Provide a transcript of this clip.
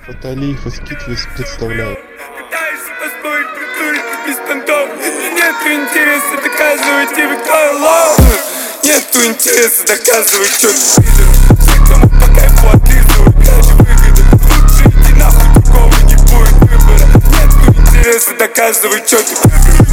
Фаталиев и Скитвис представляют. Пытаешься поспорить, притворить без понтов. Нету интереса доказывать тебе, кто лов. Нету интереса доказывать, что ты пидор. Все, кому по кайфу отлизывают, ради выгоды. Лучше иди нахуй, другого не будет выбора. Нету интереса доказывать, что ты пидор.